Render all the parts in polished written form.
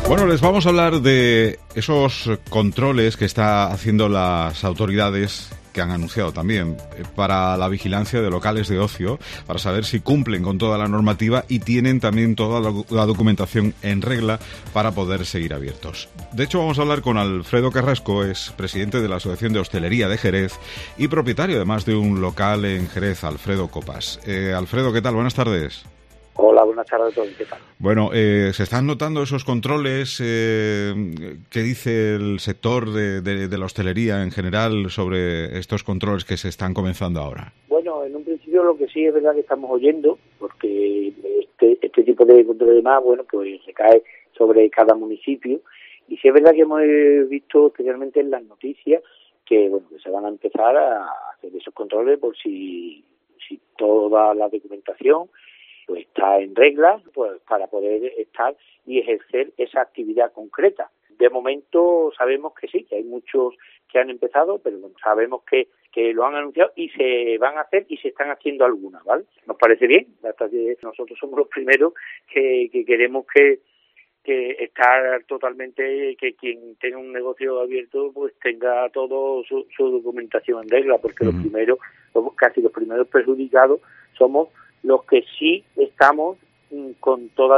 Bueno, les vamos a hablar de esos controles que está haciendo las autoridades, que han anunciado también, para la vigilancia de locales de ocio, para saber si cumplen con toda la normativa y tienen también toda la documentación en regla para poder seguir abiertos. De hecho, vamos a hablar con Alfredo Carrasco, es presidente de la Asociación de Hostelería de Jerez y propietario además de un local en Jerez, Alfredo Copas. Alfredo, ¿qué tal? Buenas tardes. Hola, buenas tardes a todos. ¿Qué tal? Bueno, se están notando esos controles que dice el sector de la hostelería en general sobre estos controles que se están comenzando ahora. Bueno, en un principio lo que sí es verdad que estamos oyendo, porque este tipo de control más, bueno, pues recae sobre cada municipio, y sí es verdad que hemos visto especialmente en las noticias que, bueno, que se van a empezar a hacer esos controles por si toda la documentación pues está en regla, pues para poder estar y ejercer esa actividad concreta. De momento sabemos que sí, que hay muchos que han empezado, pero bueno, sabemos que lo han anunciado y se van a hacer y se están haciendo algunas, ¿vale? Nos parece bien, hasta que nosotros somos los primeros que queremos que estar totalmente, que quien tenga un negocio abierto pues tenga todo su documentación en regla, porque casi los primeros perjudicados somos los que sí estamos con toda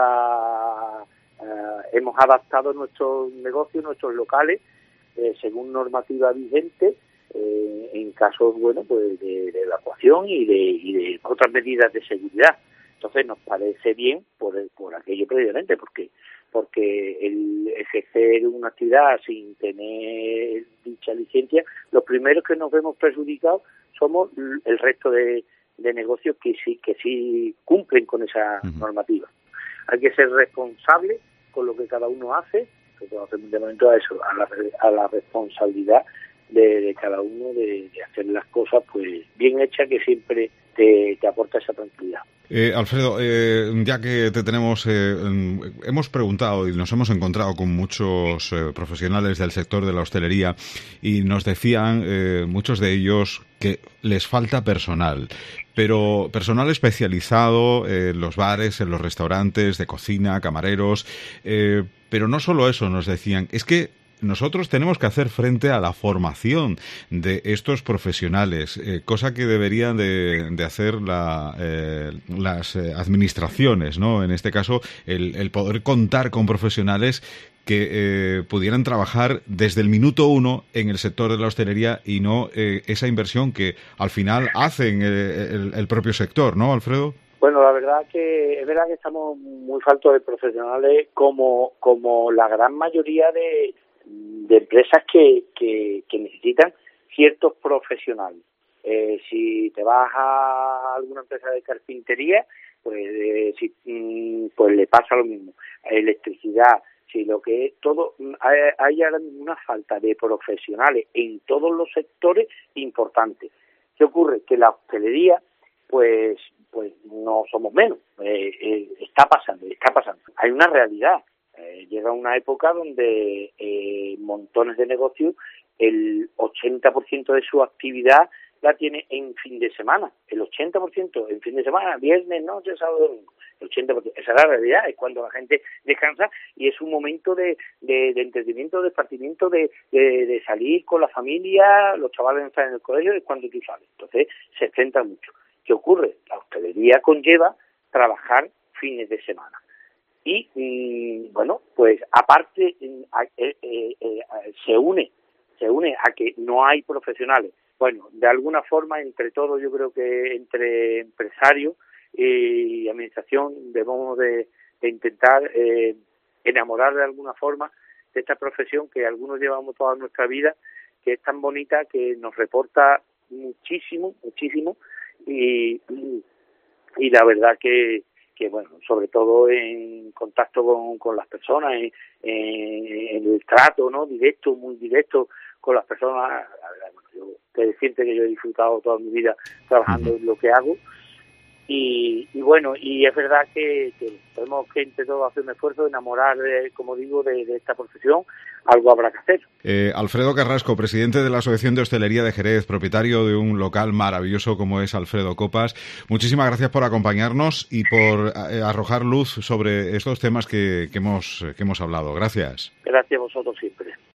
hemos adaptado nuestros negocios, nuestros locales, según normativa vigente, en casos, bueno, pues de evacuación y de otras medidas de seguridad. Entonces nos parece bien por aquello previamente, porque el ejercer una actividad sin tener dicha licencia, los primeros que nos vemos perjudicados somos el resto de negocios que sí cumplen con esa normativa. Hay que ser responsable con lo que cada uno hace, nosotros hacemos de momento a eso, a la responsabilidad de cada uno de hacer las cosas pues bien hechas, que siempre te aporta esa tranquilidad. Alfredo, ya que te tenemos, hemos preguntado y nos hemos encontrado con muchos profesionales del sector de la hostelería y nos decían, muchos de ellos, que les falta personal, pero personal especializado en los bares, en los restaurantes, de cocina, camareros, pero no solo eso, nos decían, es que nosotros tenemos que hacer frente a la formación de estos profesionales, cosa que deberían de hacer las administraciones, ¿no? En este caso, el poder contar con profesionales que pudieran trabajar desde el minuto uno en el sector de la hostelería y no esa inversión que al final hacen el propio sector, ¿no, Alfredo? Bueno, la verdad que es verdad que estamos muy faltos de profesionales, como la gran mayoría de empresas que necesitan ciertos profesionales. Si te vas a alguna empresa de carpintería, pues pues le pasa lo mismo. Electricidad, si lo que es todo, hay ahora mismo una falta de profesionales en todos los sectores importantes. ¿Qué ocurre? Que la hostelería, pues no somos menos. Está pasando. Hay una realidad. Llega una época donde montones de negocios, el 80% de su actividad la tiene en fin de semana. El 80% en fin de semana, viernes, noche, sábado, domingo. El 80%. Esa es la realidad, es cuando la gente descansa y es un momento de entretenimiento, de esparcimiento, de salir con la familia, los chavales están en el colegio, es cuando tú sales. Entonces se centra mucho. ¿Qué ocurre? La hostelería conlleva trabajar fines de semana. Y bueno, pues aparte se une a que no hay profesionales. Bueno, de alguna forma, entre todos, yo creo que entre empresarios y administración debemos de intentar enamorar de alguna forma de esta profesión que algunos llevamos toda nuestra vida, que es tan bonita, que nos reporta muchísimo, y la verdad que bueno, sobre todo en contacto con las personas, en el trato, ¿no? Directo, muy directo con las personas. Bueno, yo te decirte que yo he disfrutado toda mi vida trabajando en lo que hago y bueno, y es verdad que tenemos que entre todos hacer un esfuerzo de enamorar, como digo, de esta profesión. Algo habrá que hacer. Alfredo Carrasco, presidente de la Asociación de Hostelería de Jerez, propietario de un local maravilloso como es Alfredo Copas, muchísimas gracias por acompañarnos y por arrojar luz sobre estos temas que hemos hablado. Gracias. Gracias a vosotros siempre.